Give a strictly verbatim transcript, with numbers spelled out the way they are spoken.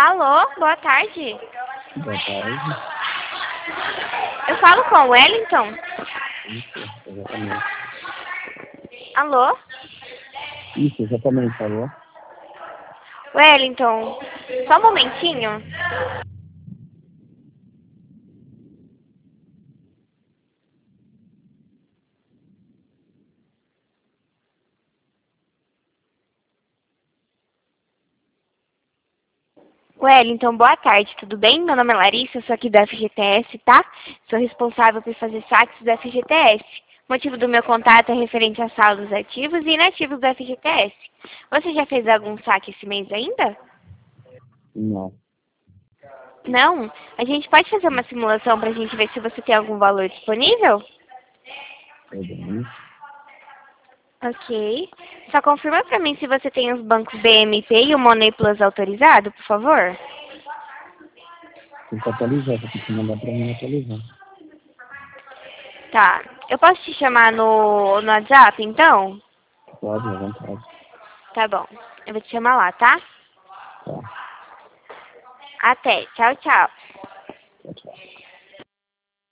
Alô, boa tarde. Boa tarde. Eu falo com o Wellington? Isso, exatamente. Alô? Isso, exatamente, falou. Wellington, só um momentinho. Wellington, boa tarde, tudo bem? Meu nome é Larissa, eu sou aqui do F G T S, tá? Sou responsável por fazer saques do F G T S. O motivo do meu contato é referente a saldos ativos e inativos do F G T S. Você já fez algum saque esse mês ainda? Não. Não? A gente pode fazer uma simulação para a gente ver se você tem algum valor disponível? Tudo bem. Ok. Só confirma para mim se você tem os bancos B M P e o Money Plus autorizado, por favor. Tem que atualizar, você tem que mandar pra mim atualizar. Tá. Eu posso te chamar no, no WhatsApp, então? Pode, à vontade. Tá bom. Eu vou te chamar lá, tá? Tá, Até. Tchau, tchau. tchau, tchau.